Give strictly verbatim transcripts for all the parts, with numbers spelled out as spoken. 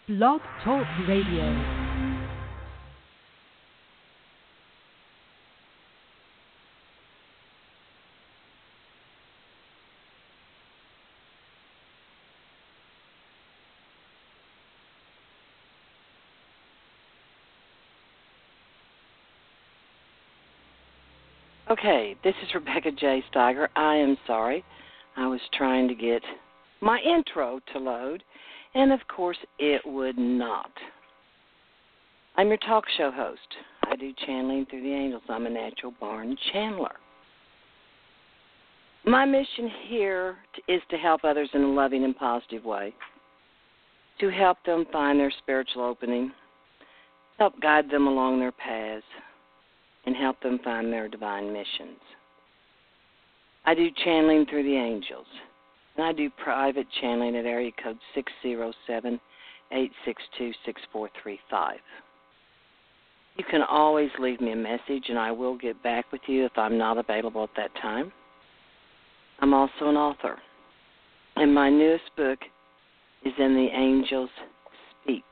Blog Talk Radio. Okay, this is Rebecca J. Steiger. I am sorry. I was trying to get my intro to load, and of course it would not. I'm your talk show host. I do channeling through the angels. I'm a natural born channeler. My mission here is to help others in a loving and positive way, to help them find their spiritual opening, help guide them along their paths, and help them find their divine missions. I do channeling through the angels, and I do private channeling at area code six zero seven, eight six two, six four three five. You can always leave me a message, and I will get back with you if I'm not available at that time. I'm also an author, and my newest book is In the Angels Speak.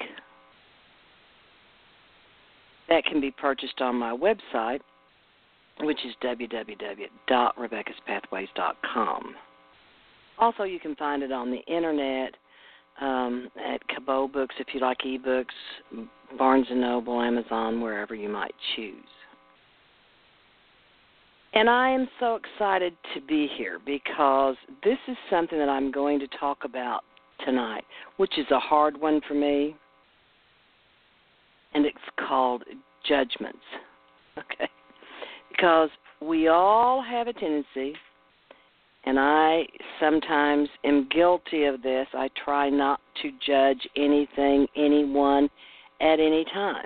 That can be purchased on my website, which is w w w dot rebecca's pathways dot com. Also, you can find it on the Internet um, at Kobo Books if you like ebooks, Barnes and Noble, Amazon, wherever you might choose. And I am so excited to be here because this is something that I'm going to talk about tonight, which is a hard one for me. And it's called judgments, okay? Because we all have a tendency, and I sometimes am guilty of this, I try not to judge anything, anyone, at any time.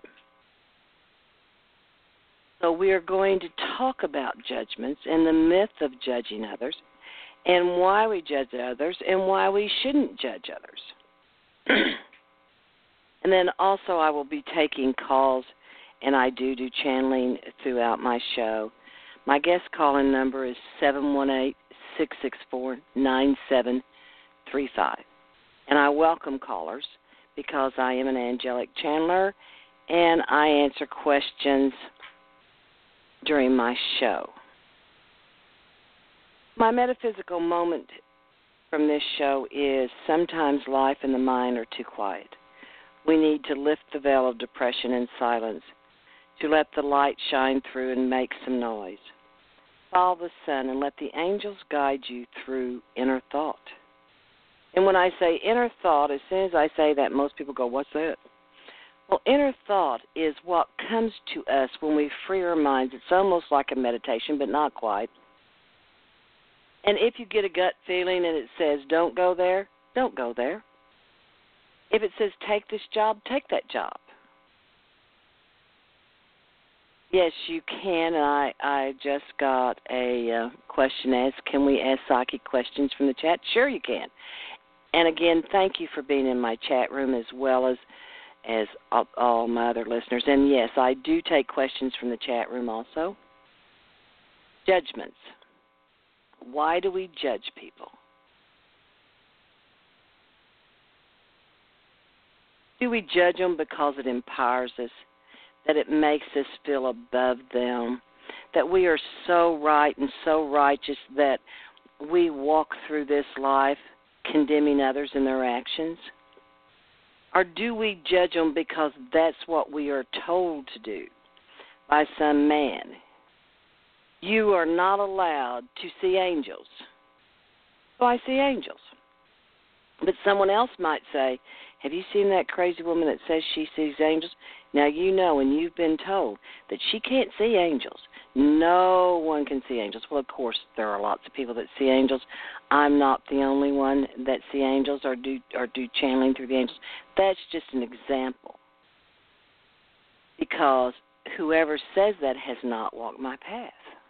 So we are going to talk about judgments and the myth of judging others and why we judge others and why we shouldn't judge others. And then also I will be taking calls, and I do do channeling throughout my show. My guest call-in number is seven one eight, six six four, nine seven three five. And I welcome callers because I am an angelic channeler, and I answer questions during my show. My metaphysical moment from this show is sometimes life and the mind are too quiet. We need to lift the veil of depression and silence, to let the light shine through and make some noise. Follow the sun and let the angels guide you through inner thought. And when I say inner thought, as soon as I say that, most people go, what's that? Well, inner thought is what comes to us when we free our minds. It's almost like a meditation, but not quite. And if you get a gut feeling and it says, don't go there, don't go there. If it says take this job, take that job. Yes, you can. And I, I just got a uh, question asked, can we ask psychic questions from the chat? Sure you can. And again, thank you for being in my chat room as well as, as all, all my other listeners. And yes, I do take questions from the chat room also. Judgments. Why do we judge people? Do we judge them because it empowers us, that it makes us feel above them, that we are so right and so righteous that we walk through this life condemning others in their actions? Or do we judge them because that's what we are told to do by some man? You are not allowed to see angels. So I see angels. But someone else might say, have you seen that crazy woman that says she sees angels? Now you know and you've been told that she can't see angels. No one can see angels. Well, of course, there are lots of people that see angels. I'm not the only one that see angels or do, or do channeling through the angels. That's just an example. Because whoever says that has not walked my path.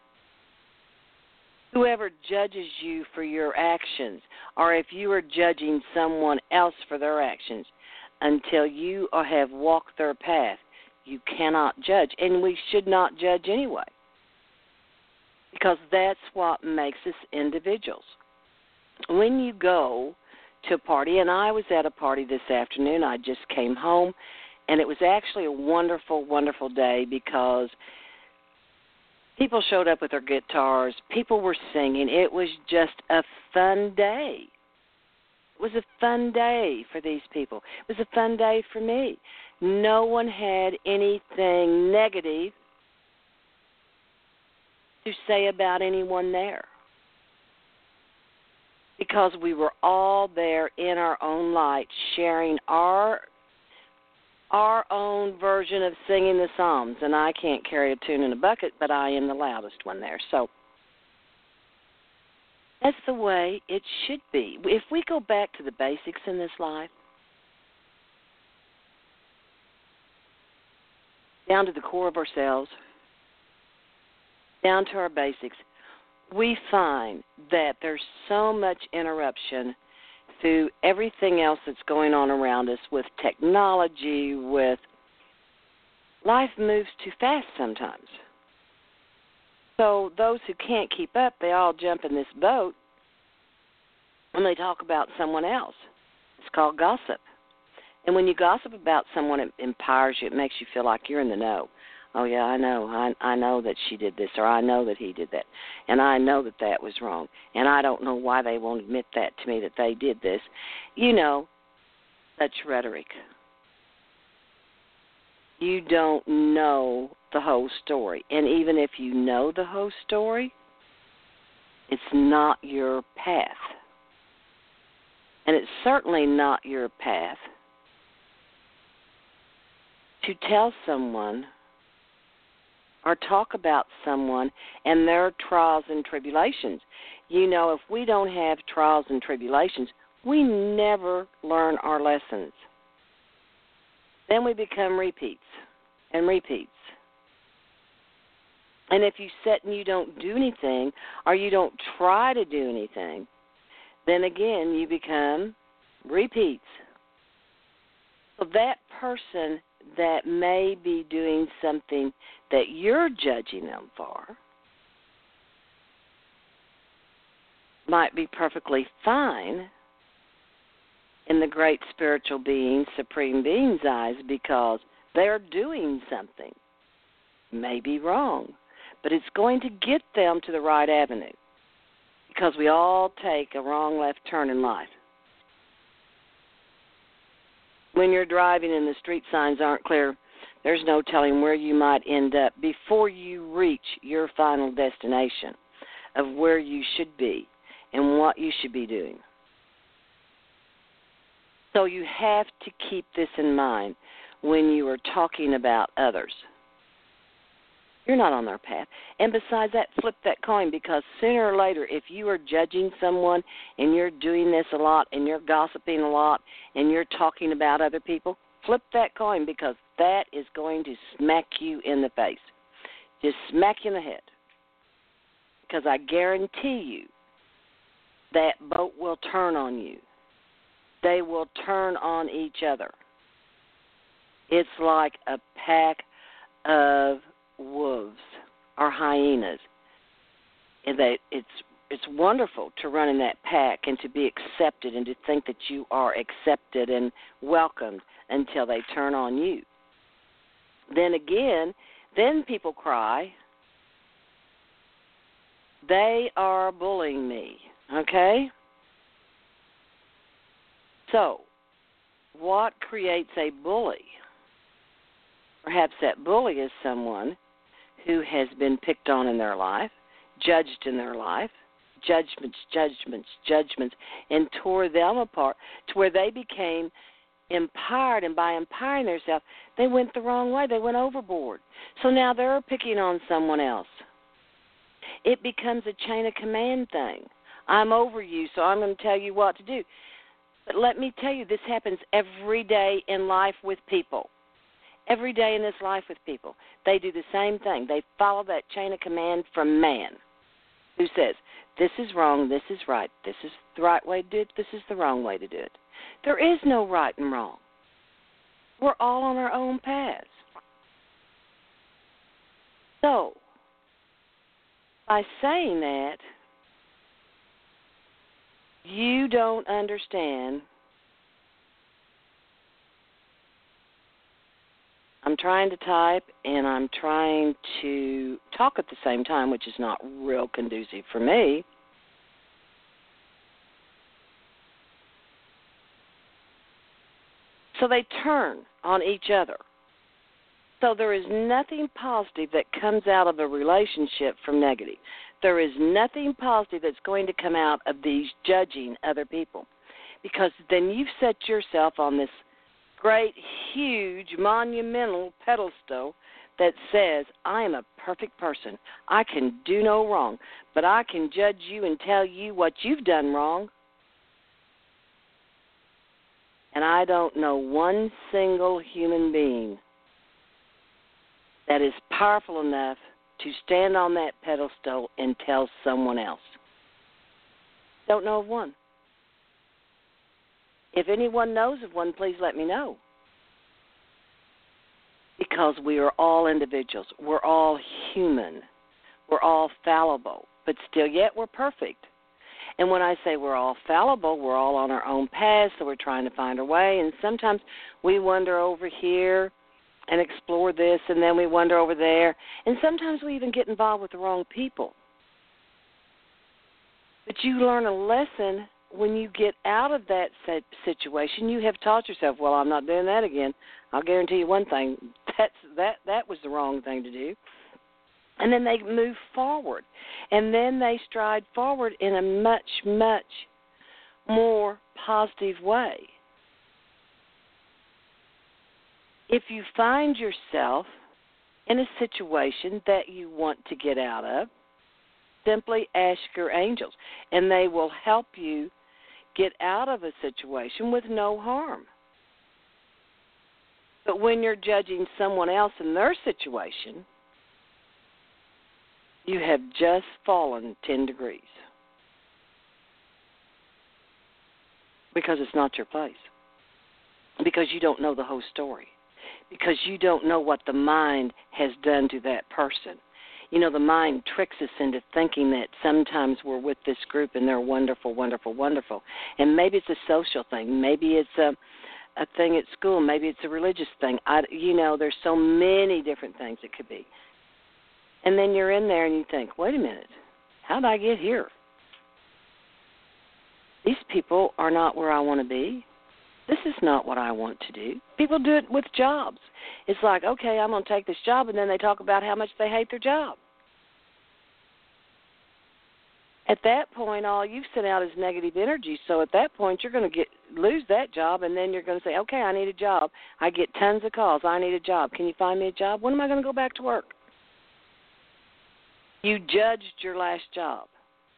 Whoever judges you for your actions, or if you are judging someone else for their actions, until you have walked their path, you cannot judge. And we should not judge anyway, because that's what makes us individuals. When you go to a party, and I was at a party this afternoon. I just came home, and it was actually a wonderful, wonderful day because people showed up with their guitars. People were singing. It was just a fun day. It was a fun day for these people. It was a fun day for me. No one had anything negative to say about anyone there because we were all there in our own light, sharing our our own version of singing the Psalms. And I can't carry a tune in a bucket, but I am the loudest one there. So that's the way it should be. If we go back to the basics in this life, down to the core of ourselves, down to our basics, we find that there's so much interruption through everything else that's going on around us with technology, with life moves too fast sometimes. So those who can't keep up, they all jump in this boat and they talk about someone else. It's called gossip. And when you gossip about someone, it empowers you. It makes you feel like you're in the know. Oh, yeah, I know. I, I know that she did this, or I know that he did that, and I know that that was wrong, and I don't know why they won't admit that to me that they did this. You know, such rhetoric. You don't know the whole story, and even if you know the whole story, it's not your path, and it's certainly not your path to tell someone or talk about someone and their trials and tribulations. You know, if we don't have trials and tribulations, we never learn our lessons. Then we become repeats and repeats. And if you sit and you don't do anything or you don't try to do anything, then again you become repeats. So that person that may be doing something that you're judging them for might be perfectly fine in the great spiritual being, supreme being's eyes, because they're doing something. May be wrong, but it's going to get them to the right avenue, because we all take a wrong left turn in life. When you're driving and the street signs aren't clear, there's no telling where you might end up before you reach your final destination of where you should be and what you should be doing. So you have to keep this in mind when you are talking about others. You're not on their path. And besides that, flip that coin, because sooner or later, if you are judging someone and you're doing this a lot and you're gossiping a lot and you're talking about other people, flip that coin, because that is going to smack you in the face. Just smack you in the head. Because I guarantee you that boat will turn on you. They will turn on each other. It's like a pack of wolves or hyenas. And they, it's it's wonderful to run in that pack and to be accepted and to think that you are accepted and welcomed until they turn on you. Then again, then people cry, they are bullying me, okay? So, what creates a bully? Perhaps that bully is someone who has been picked on in their life, judged in their life, judgments, judgments, judgments, and tore them apart to where they became empowered, and by empowering themselves, they went the wrong way. They went overboard. So now they're picking on someone else. It becomes a chain of command thing. I'm over you, so I'm going to tell you what to do. But let me tell you, this happens every day in life with people. Every day in this life with people. They do the same thing. They follow that chain of command from man, who says, this is wrong, this is right, this is the right way to do it, this is the wrong way to do it. There is no right and wrong. We're all on our own paths. So, by saying that, You don't understand. I'm trying to type and I'm trying to talk at the same time, which is not real conducive for me. So they turn on each other. So there is nothing positive that comes out of a relationship from negative. There is nothing positive that's going to come out of these judging other people, because then you've set yourself on this great, huge, monumental pedestal that says, I am a perfect person. I can do no wrong, but I can judge you and tell you what you've done wrong. And I don't know one single human being that is powerful enough to stand on that pedestal and tell someone else. Don't know of one. If anyone knows of one, please let me know. Because we are all individuals. We're all human. We're all fallible. But still yet we're perfect. And when I say we're all fallible, we're all on our own path, so we're trying to find our way. And sometimes we wander over here and explore this, and then we wander over there. And sometimes we even get involved with the wrong people. But you learn a lesson when you get out of that situation. You have taught yourself, well, I'm not doing that again. I'll guarantee you one thing, that's, that, that was the wrong thing to do. And then they move forward. And then they stride forward in a much, much more positive way. If you find yourself in a situation that you want to get out of, simply ask your angels, and they will help you get out of a situation with no harm. But when you're judging someone else in their situation, you have just fallen ten degrees. Because it's not your place. Because you don't know the whole story. Because you don't know what the mind has done to that person. You know, the mind tricks us into thinking that sometimes we're with this group and they're wonderful, wonderful, wonderful. And maybe it's a social thing. Maybe it's a, a thing at school. Maybe it's a religious thing. I, you know, there's so many different things it could be. And then you're in there and you think, wait a minute, how did I get here? These people are not where I want to be. This is not what I want to do. People do it with jobs. It's like, okay, I'm going to take this job, and then they talk about how much they hate their job. At that point, all you've sent out is negative energy. So at that point, you're going to get lose that job, and then you're going to say, okay, I need a job. I get tons of calls. I need a job. Can you find me a job? When am I going to go back to work? You judged your last job.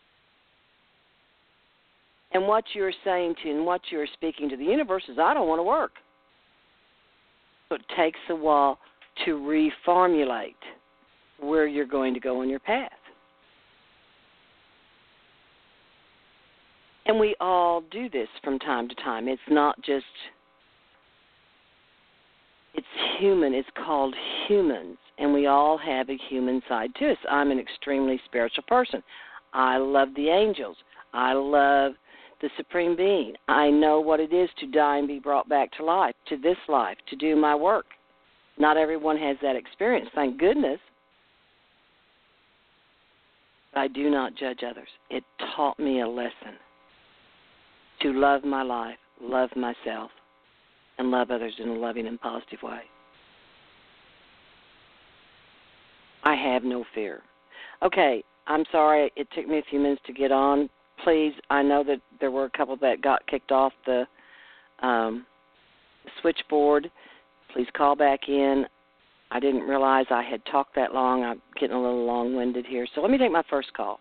And what you're saying to and what you're speaking to the universe is, I don't want to work. So it takes a while to reformulate where you're going to go on your path. And we all do this from time to time. It's not just, it's human. It's called humans. And we all have a human side to us. I'm an extremely spiritual person. I love the angels. I love the Supreme Being. I know what it is to die and be brought back to life, to this life, to do my work. Not everyone has that experience, thank goodness. I do not judge others. It taught me a lesson to love my life, love myself, and love others in a loving and positive way. I have no fear. Okay, I'm sorry it took me a few minutes to get on. Please, I know that there were a couple that got kicked off the um, switchboard. Please call back in. I didn't realize I had talked that long. I'm getting a little long-winded here. So let me take my first call.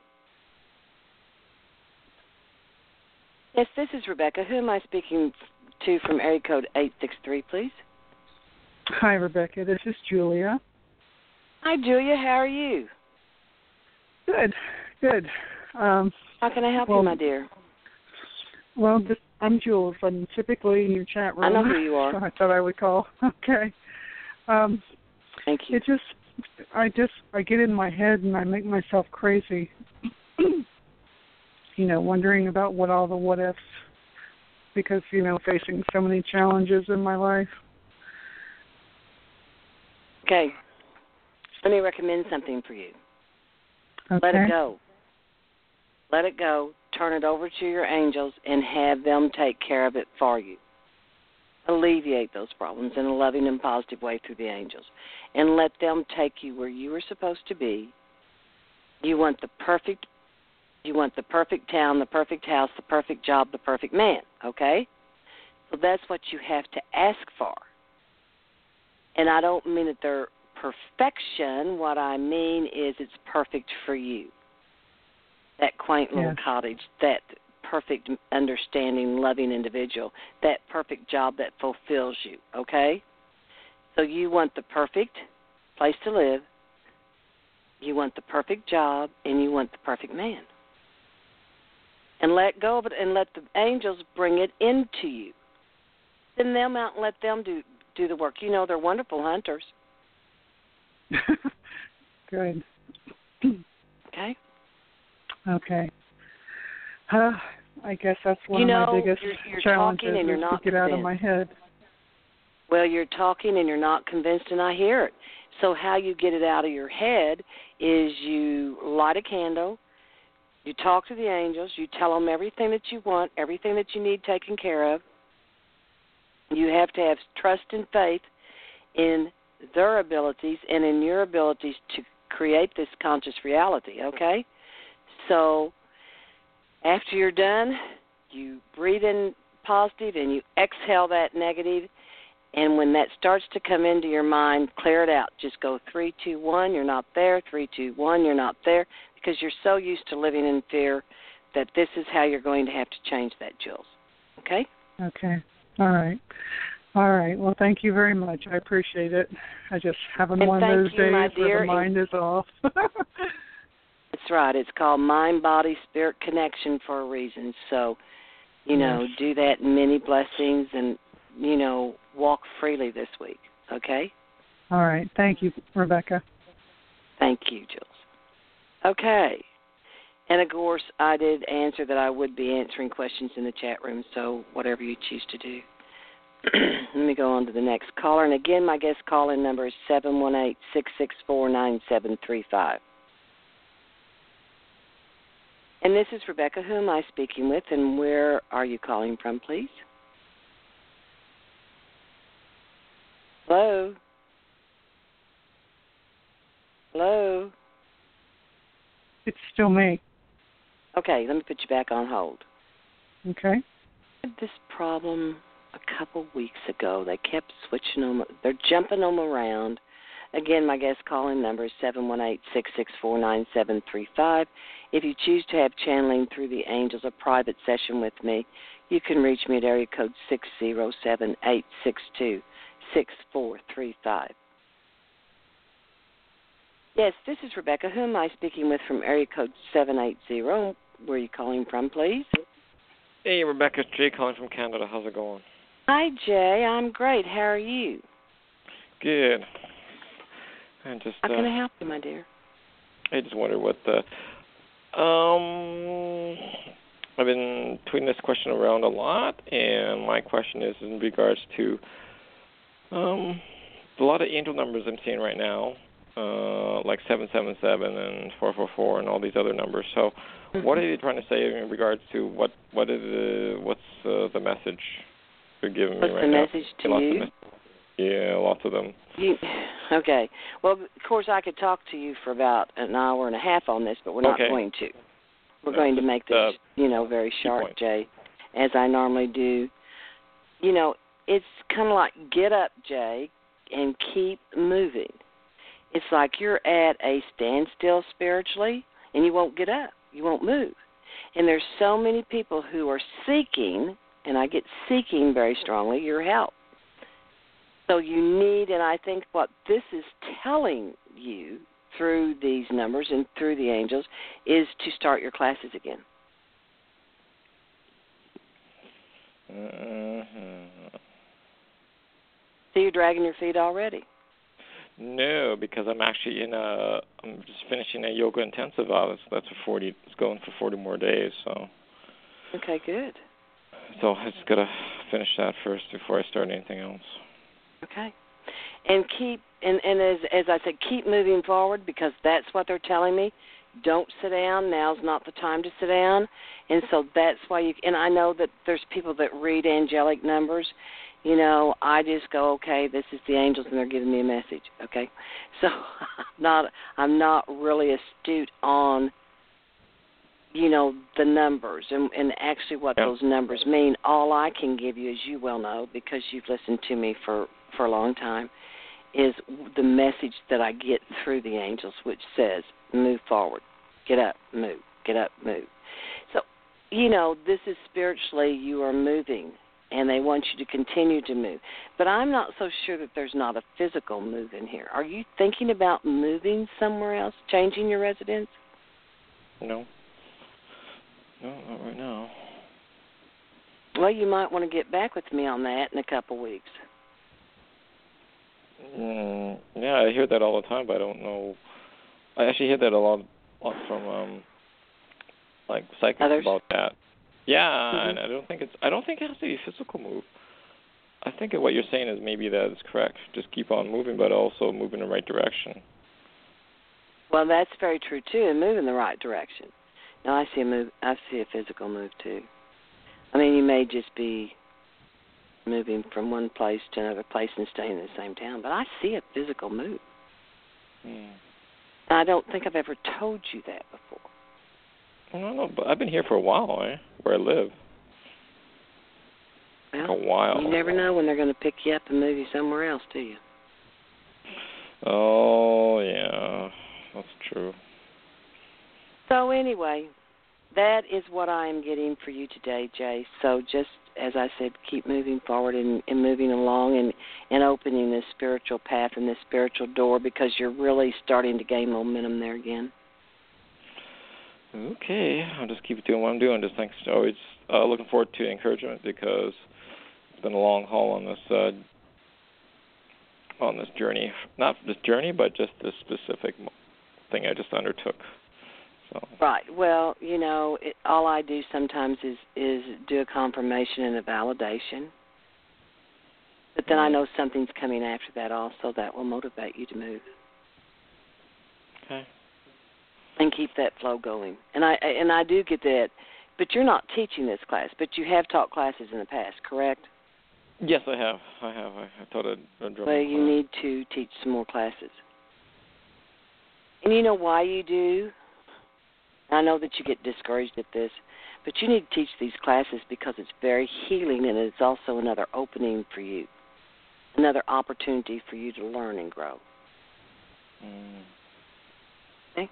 Yes, this is Rebecca. Who am I speaking to from area code eight six three, please? Hi, Rebecca. This is Julia. Hi, Julia. How are you? Good, good. Um, How can I help well, you, my dear? Well, this, I'm Jules. I'm typically in your chat room. I know who you are. So I thought I would call. Okay. Um, Thank you. It just, I just, I get in my head and I make myself crazy. you know, wondering about what all the what ifs, because, you know, facing so many challenges in my life. Okay. Let me recommend something for you. Okay. Let it go. Let it go. Turn it over to your angels and have them take care of it for you. Alleviate those problems in a loving and positive way through the angels. And let them take you where you were supposed to be. You want the perfect you want the perfect town, the perfect house, the perfect job, the perfect man, okay? So that's what you have to ask for. And I don't mean that they're perfection. What I mean is it's perfect for you. That quaint little yes. cottage, that perfect, understanding, loving individual, that perfect job that fulfills you, okay? So you want the perfect place to live, you want the perfect job, and you want the perfect man. And let go of it and let the angels bring it into you. Send them out and let them do, do the work. You know, they're wonderful hunters. Good. Okay? Okay. Uh, I guess that's one you know, of my biggest you're, you're challenges talking and you're is not to get convinced. out of my head. Well, you're talking and you're not convinced, and I hear it. So how you get it out of your head is you light a candle, you talk to the angels, you tell them everything that you want, everything that you need taken care of. You have to have trust and faith in their abilities and in your abilities to create this conscious reality, okay? So after you're done, you breathe in positive and you exhale that negative. And when that starts to come into your mind, clear it out. Just go three, two, one, you're not there. Three, two, one, you're not there. Because you're so used to living in fear that this is how you're going to have to change that, Jules. Okay? Okay. All right. All right. Well, thank you very much. I appreciate it. I just having and one of those you, days dear, where the mind is off. That's right. It's called Mind, Body, Spirit Connection for a reason. So, you know, yes. do that in many blessings and, you know, walk freely this week. Okay? All right. Thank you, Rebecca. Thank you, Jules. Okay. And, of course, I did answer that I would be answering questions in the chat room, so whatever you choose to do. Let me go on to the next caller. And, again, my guest call-in number is seven one eight, six six four, nine seven three five. And this is Rebecca. Who am I speaking with, and where are you calling from, please? Hello? Hello? It's still me. Okay, let me put you back on hold. Okay. I had this problem a couple weeks ago. They kept switching them. They're jumping them around. Again, my guest calling number is seven one eight, six six four, nine seven three five. If you choose to have channeling through the angels, a private session with me, you can reach me at area code six zero seven, eight six two, six four three five. Yes, this is Rebecca. Who am I speaking with from area code seven eight zero? Where are you calling from, please? Hey, Rebecca, it's Jay calling from Canada. How's it going? Hi, Jay. I'm great. How are you? Good. I just, How can uh, I help you, my dear? I just wondered what the... Um, I've been tweeting this question around a lot, and my question is in regards to um, a lot of angel numbers I'm seeing right now, uh, like seven seven seven and four four four and all these other numbers. So mm-hmm. What are you trying to say in regards to what, what is the, what's uh, the message you're giving what's me right now? What's the message to you? Yeah, lots of them. You, okay. Well, of course, I could talk to you for about an hour and a half on this, but we're not okay. going to. We're no, going just, to make this, uh, you know, very sharp, point. Jay, as I normally do. You know, it's kind of like get up, Jay, and keep moving. It's like you're at a standstill spiritually, and you won't get up. You won't move. And there's so many people who are seeking, and I get seeking very strongly, your help. So you need, and I think what this is telling you through these numbers and through the angels is to start your classes again. Mm-hmm. So you're dragging your feet already. No, because I'm actually in a. I'm just finishing a yoga intensive. That's that's for forty. It's going for forty more days. So. Okay, good. So I just gotta finish that first before I start anything else. Okay. And keep and, and as as I said, keep moving forward because that's what they're telling me. Don't sit down. Now's not the time to sit down. And so that's why you and I know that there's people that read angelic numbers. You know, I just go, okay, this is the angels and they're giving me a message. Okay. So I'm not I'm not really astute on you know, the numbers and, and actually what yep. those numbers mean. All I can give you, as you well know, because you've listened to me for, for a long time, is the message that I get through the angels, which says, move forward, get up, move, get up, move. So, you know, this is spiritually you are moving, and they want you to continue to move. But I'm not so sure that there's not a physical move in here. Are you thinking about moving somewhere else, changing your residence? No. No, not right now. Well, you might want to get back with me on that in a couple weeks. Mm, yeah, I hear that all the time, but I don't know. I actually hear that a lot, lot from um, like psychics Others? about that. Yeah, Mm-hmm. and I don't think it's. I don't think it has to be a physical move. I think what you're saying is maybe that is correct. Just keep on moving, but also move in the right direction. Well, that's very true too, and move in the right direction. Now I see a move. I see a physical move too. I mean, you may just be moving from one place to another place and staying in the same town, but I see a physical move. Hmm. And I don't think I've ever told you that before. No, no, but I've been here for a while, eh? Where I live. Well, a while. You never know when they're going to pick you up and move you somewhere else, do you? Oh yeah, that's true. So anyway, that is what I am getting for you today, Jay. So just as I said, keep moving forward and, and moving along and, and opening this spiritual path and this spiritual door because you're really starting to gain momentum there again. Okay, I'll just keep doing what I'm doing. Just thanks. Always uh, looking forward to encouragement because it's been a long haul on this uh, on this journey. Not this journey, but just this specific thing I just undertook. So. Right. Well, you know, it, all I do sometimes is, is do a confirmation and a validation. But then mm-hmm. I know something's coming after that also that will motivate you to move. Okay. And keep that flow going. And I and I do get that. But you're not teaching this class, but you have taught classes in the past, correct? Yes, I have. I have. I, I taught a, a drum Well, you class. need to teach some more classes. And you know why you do? I know that you get discouraged at this, but you need to teach these classes because it's very healing and it's also another opening for you, another opportunity for you to learn and grow. Mm. Okay?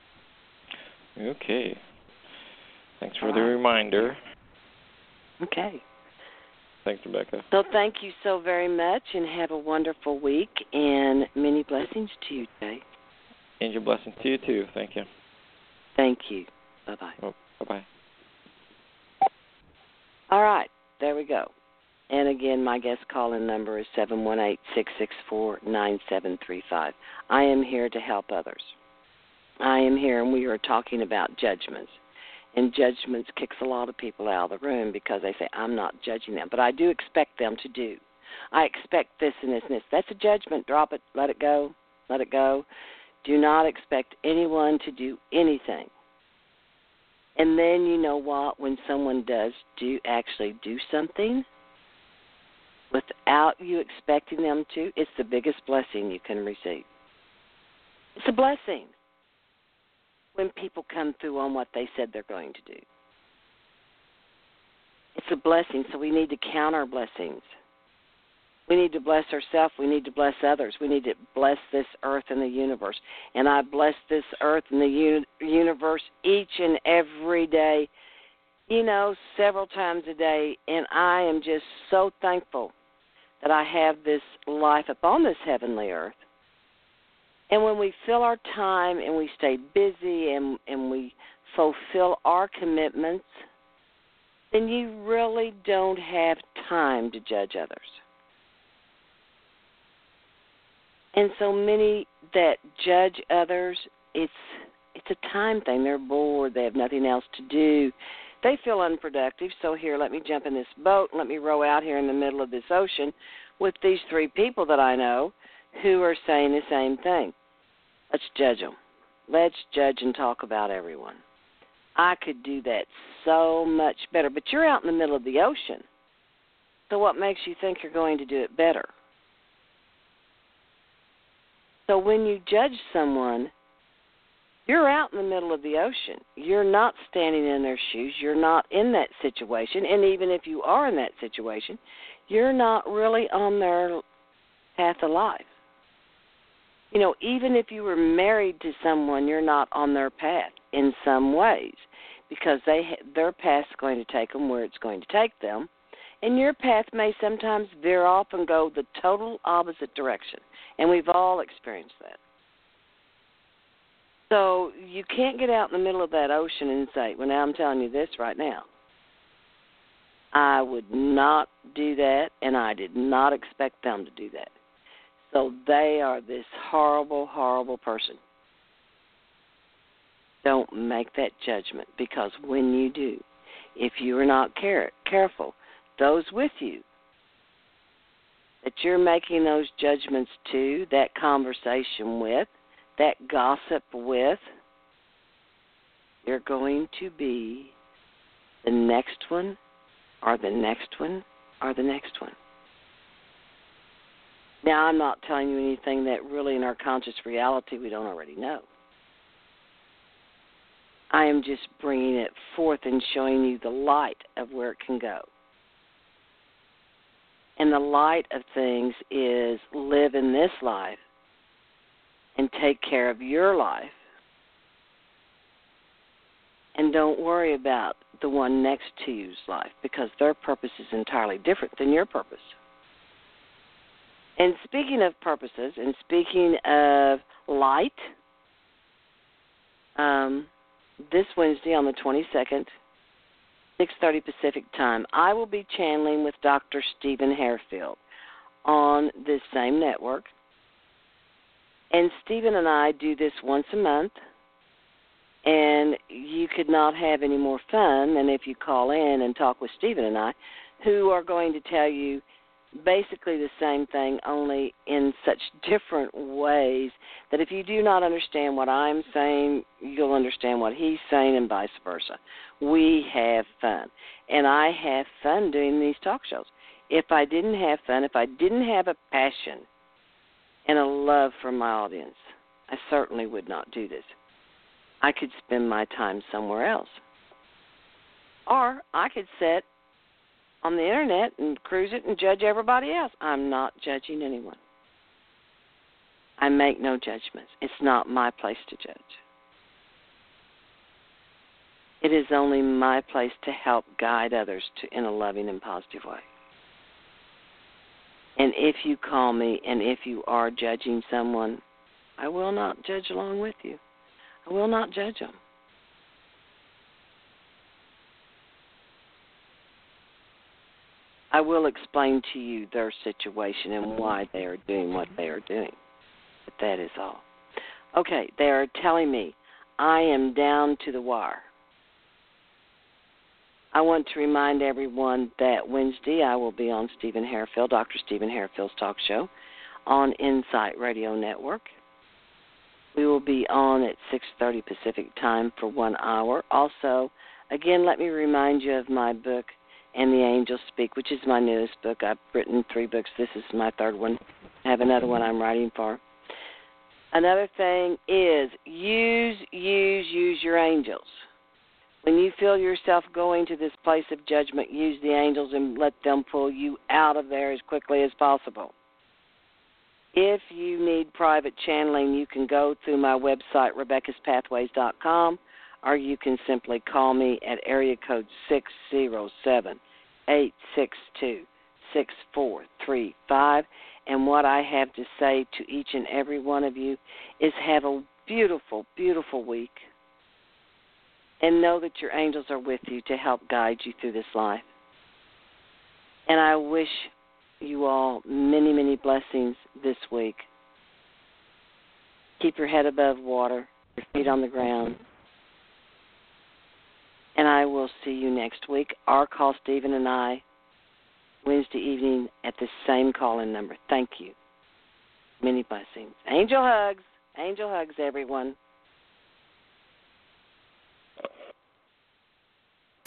Okay. Thanks for All the right. reminder. Okay. Thanks, Rebecca. So thank you so very much and have a wonderful week and many blessings to you, Jay. Angel blessings to you, too. Thank you. Thank you. Bye-bye. Oh, bye-bye. All right. There we go. And again, my guest call-in number is seven one eight, six six four, nine seven three five. I am here to help others. I am here, and we are talking about judgments. And judgments kicks a lot of people out of the room because they say, I'm not judging them. But I do expect them to do. I expect this and this and this. That's a judgment. Drop it. Let it go. Let it go. Do not expect anyone to do anything. And then you know what? When someone does do actually do something without you expecting them to, it's the biggest blessing you can receive. It's a blessing when people come through on what they said they're going to do. It's a blessing, so we need to count our blessings. We need to bless ourselves. We need to bless others. We need to bless this earth and the universe. And I bless this earth and the uni- universe each and every day, you know, several times a day. And I am just so thankful that I have this life upon this heavenly earth. And when we fill our time and we stay busy and, and we fulfill our commitments, then you really don't have time to judge others. And so many that judge others, it's it's a time thing. They're bored. They have nothing else to do. They feel unproductive. So here, let me jump in this boat and let me row out here in the middle of this ocean with these three people that I know who are saying the same thing. Let's judge them. Let's judge and talk about everyone. I could do that so much better. But you're out in the middle of the ocean. So what makes you think you're going to do it better? So when you judge someone, you're out in the middle of the ocean. You're not standing in their shoes. You're not in that situation. And even if you are in that situation, you're not really on their path of life. You know, even if you were married to someone, you're not on their path in some ways because they their path's going to take them where it's going to take them. And your path may sometimes veer off and go the total opposite direction. And we've all experienced that. So you can't get out in the middle of that ocean and say, well, now I'm telling you this right now. I would not do that, and I did not expect them to do that. So they are this horrible, horrible person. Don't make that judgment, because when you do, if you are not care- careful, those with you that you're making those judgments to, that conversation with, that gossip with, you're going to be the next one or the next one or the next one. Now, I'm not telling you anything that really in our conscious reality we don't already know. I am just bringing it forth and showing you the light of where it can go. And the light of things is live in this life and take care of your life. And don't worry about the one next to you's life, because their purpose is entirely different than your purpose. And speaking of purposes and speaking of light, um, this Wednesday on the twenty-second, six thirty Pacific time, I will be channeling with Doctor Stephen Harefield on this same network. And Stephen and I do this once a month, and you could not have any more fun than if you call in and talk with Stephen and I, who are going to tell you basically the same thing, only in such different ways that if you do not understand what I'm saying, you'll understand what he's saying, and vice versa. We have fun, and I have fun doing these talk shows. If I didn't have fun, if I didn't have a passion and a love for my audience, I certainly would not do this. I could spend my time somewhere else. Or I could sit on the internet and cruise it and judge everybody else. I'm not judging anyone. I make no judgments. It's not my place to judge. It is only my place to help guide others to in a loving and positive way. And if you call me and if you are judging someone, I will not judge along with you. I will not judge them. I will explain to you their situation and why they are doing what they are doing. But that is all. Okay, they are telling me I am down to the wire. I want to remind everyone that Wednesday I will be on Stephen Harefield, Doctor Stephen Harefield's talk show on Insight Radio Network. We will be on at six thirty Pacific time for one hour. Also, again, let me remind you of my book, And the Angels Speak, which is my newest book. I've written three books. This is my third one. I have another one I'm writing for. Another thing is use, use, use your angels. When you feel yourself going to this place of judgment, use the angels and let them pull you out of there as quickly as possible. If you need private channeling, you can go through my website, Rebecca's Pathways dot com, or you can simply call me at area code six zero seven, eight six two, six four three five. And what I have to say to each and every one of you is have a beautiful, beautiful week. And know that your angels are with you to help guide you through this life. And I wish you all many, many blessings this week. Keep your head above water, your feet on the ground. And I will see you next week. Our call, Stephen and I, Wednesday evening at the same call-in number. Thank you. Many blessings. Angel hugs. Angel hugs, everyone.